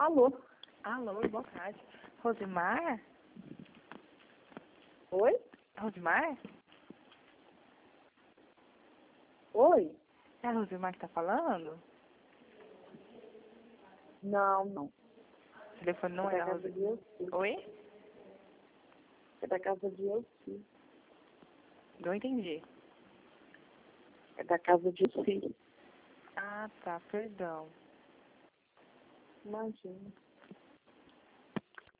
Alô? Alô, boa tarde. Rosimar? Oi? Rosimar? Oi? É a Rosimar que tá falando? Não, não. O telefone não É é da da casa de Rosimar. Elci. Oi? É da casa de Elci. Não entendi. É da casa de Elci. Ah, tá, perdão. Imagina.